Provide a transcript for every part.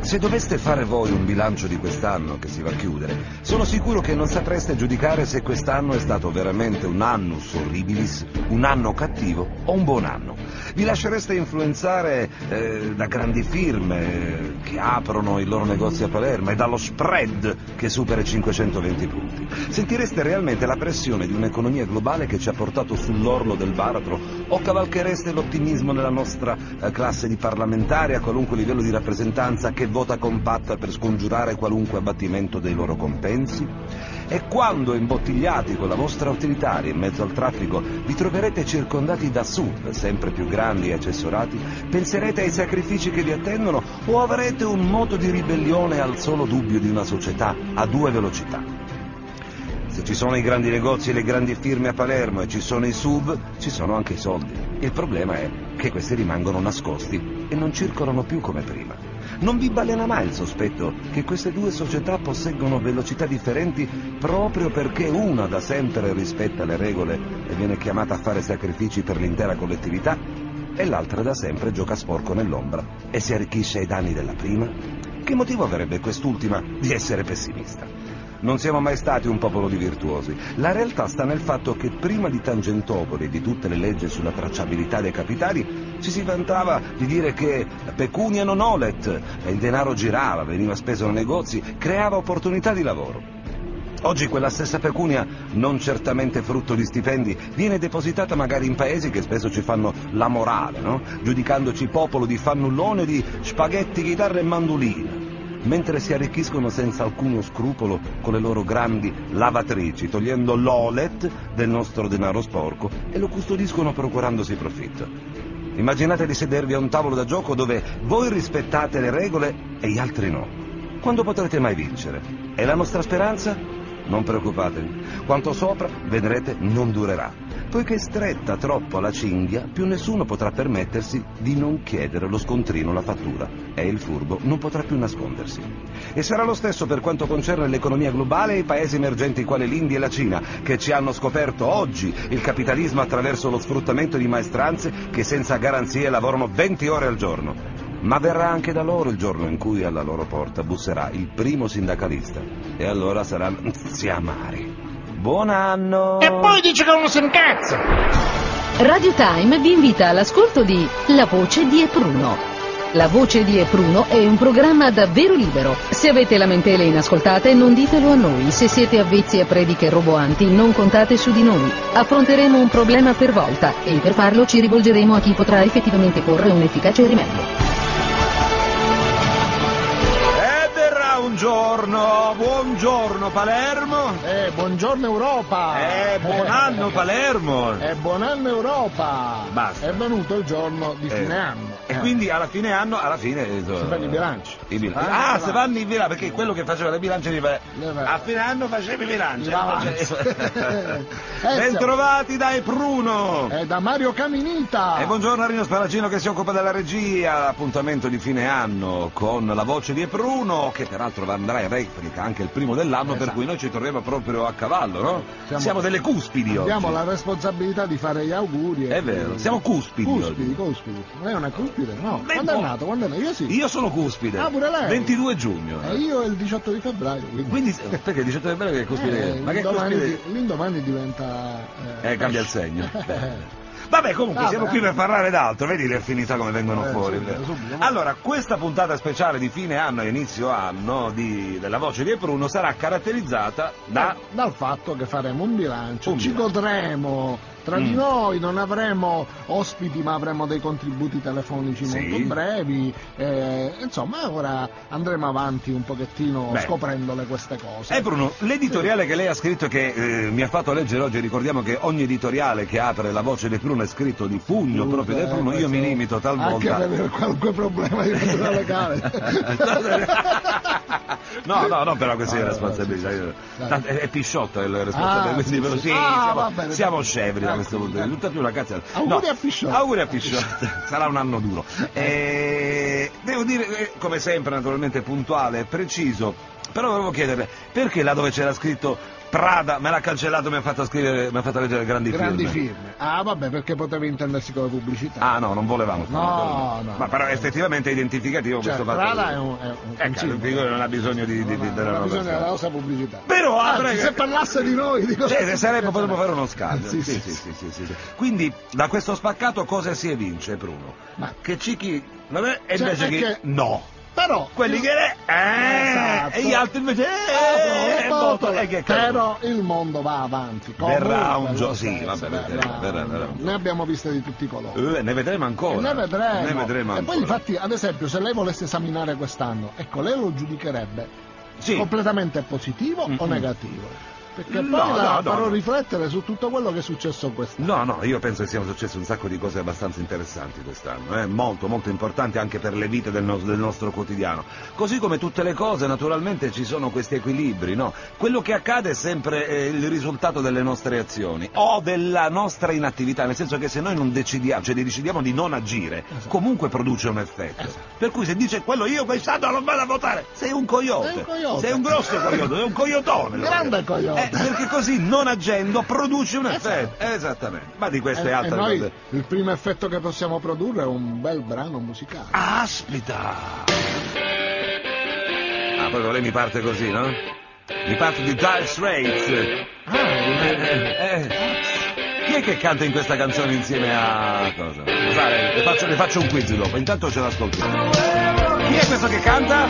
Se doveste fare voi un bilancio di quest'anno che si va a chiudere, sono sicuro che non sapreste giudicare se quest'anno è stato veramente un annus horribilis, un anno cattivo o un buon anno. Vi lascereste influenzare da grandi firme che aprono i loro negozi a Palermo e dallo spread che supera i 520 punti. Sentireste realmente la pressione di un'economia globale che ci ha portato sull'orlo del baratro, o cavalchereste l'ottimismo nella nostra classe di parlamentari a qualunque livello di rappresentanza che vota compatta per scongiurare qualunque abbattimento dei loro compensi? E quando, imbottigliati con la vostra utilitaria in mezzo al traffico, vi troverete circondati da SUV sempre più grandi e accessorati, penserete ai sacrifici che vi attendono o avrete un moto di ribellione al solo dubbio di una società a due velocità? Se ci sono i grandi negozi e le grandi firme a Palermo e ci sono i SUV, ci sono anche i soldi. Il problema è che questi rimangono nascosti e non circolano più come prima. Non vi balena mai il sospetto che queste due società posseggono velocità differenti proprio perché una da sempre rispetta le regole e viene chiamata a fare sacrifici per l'intera collettività e l'altra da sempre gioca sporco nell'ombra e si arricchisce ai danni della prima? Che motivo avrebbe quest'ultima di essere pessimista? Non siamo mai stati un popolo di virtuosi. La realtà sta nel fatto che prima di Tangentopoli e di tutte le leggi sulla tracciabilità dei capitali ci si vantava di dire che pecunia non olet, e il denaro girava, veniva speso nei negozi, creava opportunità di lavoro. Oggi quella stessa pecunia, non certamente frutto di stipendi, viene depositata magari in paesi che spesso ci fanno la morale, no? Giudicandoci popolo di fannullone, di spaghetti, chitarra e mandolina, mentre si arricchiscono senza alcuno scrupolo con le loro grandi lavatrici, togliendo l'olet del nostro denaro sporco e lo custodiscono procurandosi profitto. Immaginate di sedervi a un tavolo da gioco dove voi rispettate le regole e gli altri no. Quando potrete mai vincere? È la nostra speranza? Non preoccupatevi, quanto sopra, vedrete, non durerà. Poiché è stretta troppo la cinghia, più nessuno potrà permettersi di non chiedere lo scontrino, la fattura, e il furbo non potrà più nascondersi. E sarà lo stesso per quanto concerne l'economia globale e i paesi emergenti quali l'India e la Cina, che ci hanno scoperto oggi il capitalismo attraverso lo sfruttamento di maestranze che senza garanzie lavorano 20 ore al giorno. Ma verrà anche da loro il giorno in cui alla loro porta busserà il primo sindacalista, e allora saranno zia amari. Buon anno! E poi dice che uno si incazza! Radio Time vi invita all'ascolto di La Voce di Epruno. La Voce di Epruno è un programma davvero libero. Se avete lamentele inascoltate, non ditelo a noi. Se siete avvezzi a prediche roboanti, non contate su di noi. Affronteremo un problema per volta e per farlo ci rivolgeremo a chi potrà effettivamente porre un efficace rimedio. Buongiorno Palermo. Buongiorno Europa. Buon anno Palermo. Buon anno Europa. Basta. È venuto il giorno di fine anno. E quindi alla fine si fanno i bilanci. Si fanno i bilanci, perché quello che faceva le bilance a fine anno faceva i bilanci. Bentrovati da Epruno. Da Mario Caminita. E buongiorno a Rino Spalacino che si occupa della regia. Appuntamento di fine anno con La Voce di Epruno, che peraltro andrà in replica anche il primo dell'anno, per cui noi ci troviamo proprio a cavallo, no? Siamo delle cuspidi oggi. Abbiamo la responsabilità di fare gli auguri. È vero, siamo cuspidi. Cuspidi. Non è una cuspide? No. Quando è nato? Io sì. Io sono cuspide. Pure lei. 22 giugno. E io il 18 di febbraio. Quindi perché il 18 di febbraio che è cuspide? Ma che cuspide? L'indomani diventa... cambia il segno. Vabbè, comunque siamo qui per parlare d'altro, vedi le affinità come vengono fuori. Subito. Allora, questa puntata speciale di fine anno e inizio anno della Voce di Epruno sarà caratterizzata dal fatto che faremo un bilancio. Ci godremo tra di noi, non avremo ospiti ma avremo dei contributi telefonici molto brevi, insomma ora andremo avanti un pochettino scoprendole queste cose. Bruno, l'editoriale che lei ha scritto e che mi ha fatto leggere oggi, ricordiamo che ogni editoriale che apre La Voce di Epruno è scritto di pugno proprio di Epruno, io mi limito talvolta anche per qualunque problema di natura legale. no, però questa è responsabilità. È Pisciotto il responsabile, quindi siamo scevri da questo punto di vista. Tutta più una cazzo. Auguri a Pisciotto. Auguri a Pisciotto. Sarà un anno duro. Devo dire, come sempre, naturalmente puntuale e preciso. Però volevo chiederle, perché là dove c'era scritto Prada me l'ha cancellato, mi ha fatto leggere grandi firme. Ah vabbè, perché poteva intendersi come pubblicità. Ah no, non volevamo no. Ma però effettivamente è identificativo, cioè, questo Prada fatto. è un simbolo. Non ha bisogno non ha bisogno della nostra pubblicità. Però se parlasse di noi potremmo fare uno scambio. Sì. Quindi da questo spaccato cosa si evince, Bruno? Ma che Cicchi vabbè, e invece che no. Però quelli che esatto. E gli altri invece però il mondo va avanti. Verrà un giorno, sì, vabbè, verrà. Ne abbiamo viste di tutti i colori. Ne vedremo ancora. Ne vedremo ancora. E poi infatti, ad esempio, se lei volesse esaminare quest'anno, ecco, lei lo giudicherebbe completamente positivo o negativo? Perché poi farò riflettere su tutto quello che è successo quest'anno. No, io penso che siano successe un sacco di cose abbastanza interessanti quest'anno, molto, molto importanti anche per le vite del nostro quotidiano. Così come tutte le cose, naturalmente ci sono questi equilibri, no? Quello che accade è sempre il risultato delle nostre azioni o della nostra inattività, nel senso che se noi non decidiamo, cioè decidiamo di non agire, comunque produce un effetto. Per cui se dice quello io quest'anno non vado a votare, sei un coyote. Sei un grosso coyote, sei un coyotone. Grande coyote. Perché così non agendo produce un effetto. Esattamente. Ma di queste altre noi, cose. Il primo effetto che possiamo produrre è un bel brano musicale. Aspita! Proprio lei mi parte così, no? Mi parte di Dire Straits. Chi è che canta in questa canzone insieme a cosa? Le faccio un quiz dopo, intanto ce l'ascoltiamo. Chi è questo che canta?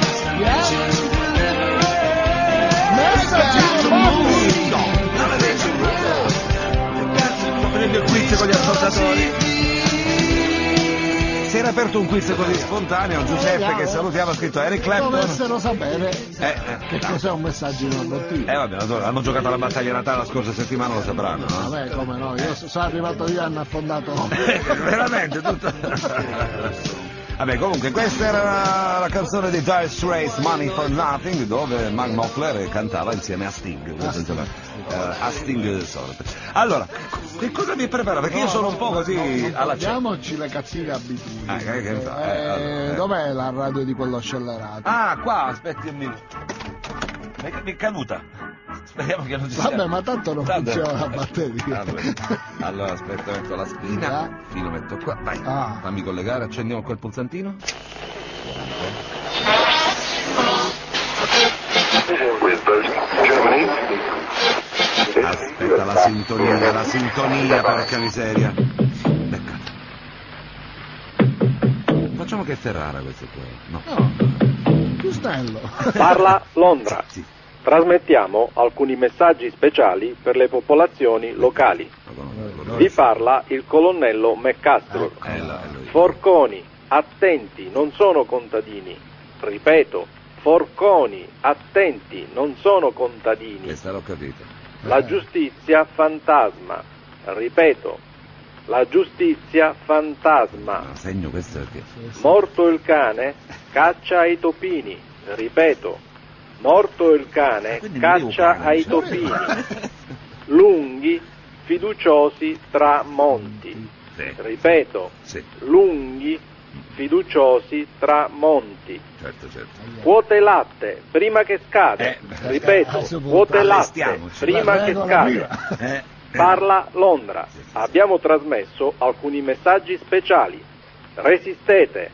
Sto vedendo il quiz con gli ascoltatori. Si era aperto un quiz così spontaneo. Giuseppe, che salutiamo, ha scritto Eric Clapton. Dovessero sapere che cos'è un messaggio inadottivo. Hanno giocato la battaglia Natale la scorsa settimana, lo sapranno, no? Vabbè, come no, io sono arrivato io e hanno affondato. Veramente tutto. Vabbè, comunque questa era la canzone di Dire Straits, Money for Nothing, dove Mark Knopfler cantava insieme a Sting. A Sting sorte. Allora, che cosa mi prepara? Perché io sono un po' così alla diamoci le cattive abitudini. Allora. Dov'è la radio di quello scellerato? Qua, aspetti un minuto. Mi è caduta. Speriamo che non ci sia. Vabbè, ma tanto non funziona la batteria. Allora, aspetta, metto la spina, filo metto qua, vai, fammi collegare, accendiamo quel pulsantino. Aspetta, la sintonia, porca miseria. Peccato. Facciamo che è Ferrara questo qua, no. Chiustello. Parla Londra. Sì. Trasmettiamo alcuni messaggi speciali per le popolazioni locali. Vi parla il colonnello McCastro. Forconi, attenti, non sono contadini. Ripeto, forconi, attenti, non sono contadini. Questa l'ho capita. La giustizia fantasma. Ripeto, la giustizia fantasma. Segno questo perché. Morto il cane, caccia ai topini. Ripeto, morto il cane, caccia ai topini. Lunghi, fiduciosi tra monti. Ripeto, lunghi, fiduciosi tra monti. Certo. Quote latte, prima che scade. Ripeto, quote latte, prima che scade. Parla Londra. Abbiamo trasmesso alcuni messaggi speciali. Resistete.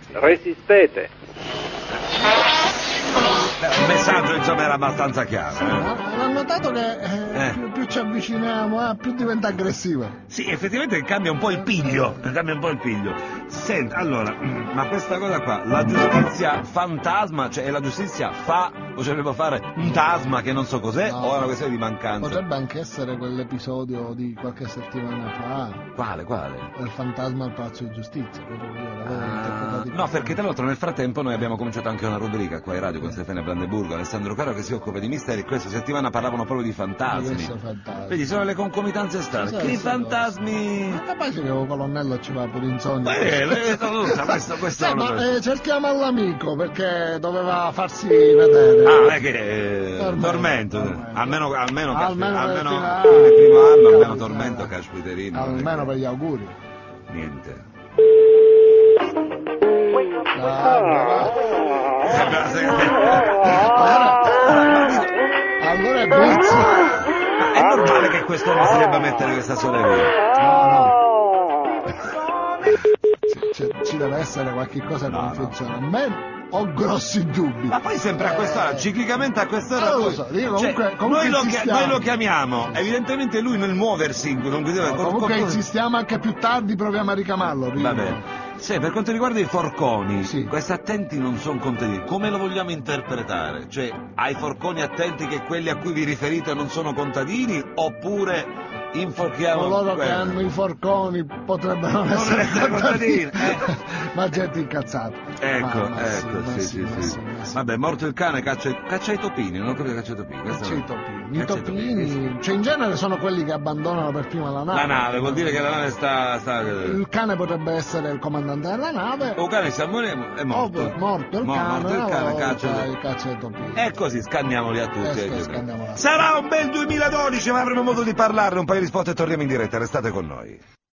Il messaggio insomma era abbastanza chiaro. L'ho notato che più ci avviciniamo, più diventa aggressiva. Sì, effettivamente cambia un po' il piglio. Senti, allora, ma questa cosa qua, la giustizia fantasma, cioè la giustizia potrebbe fare un tasma che non so cos'è, o è una questione di mancanza? Potrebbe anche essere quell'episodio di qualche settimana fa. Quale? Il fantasma al Palazzo di Giustizia. No, perché tra l'altro nel frattempo noi abbiamo cominciato anche una rubrica qua in radio con Stefania Brandeburgo, Alessandro Caro che si occupa di misteri. Questa settimana parlavano proprio di fantasmi. Vedi, sono le concomitanze strane. Che fantasmi? Ma capace che il colonnello ci va pure in sogno. Questo ma cerchiamo all'amico perché doveva farsi vedere. Tormento. Almeno fine primo anno, almeno tormento, caspiterino. Almeno per gli auguri. Niente. Allora è Blitz. normale che quest'uomo si debba mettere questa soleria. No. Ci deve essere qualche cosa che non funziona. A me ho grossi dubbi. Ma poi sempre a quest'ora, ciclicamente a quest'ora. Non lo so, comunque noi lo chiamiamo, evidentemente lui nel muoversi. Comunque insistiamo anche più tardi, proviamo a ricamarlo. Va bene. Sì, per quanto riguarda i forconi, sì. Questi attenti non sono contadini. Come lo vogliamo interpretare? Cioè, ai forconi attenti che quelli a cui vi riferite non sono contadini, oppure inforchiamo coloro che hanno i forconi potrebbero non essere contadini. Ma gente incazzata. Ecco, sì. Vabbè, morto il cane, caccia i topini, non ho capito, caccia i topini. I topini, cioè in genere sono quelli che abbandonano per prima la nave. La nave, vuol dire che la nave sta... Il cane potrebbe essere il comandante della nave. O cane è morto. Morto il cane, caccia i topini. E così scanniamoli a tutti. Scanniamoli. Sarà un bel 2012, ma avremo modo di parlarne, un paio di spot e torniamo in diretta, restate con noi.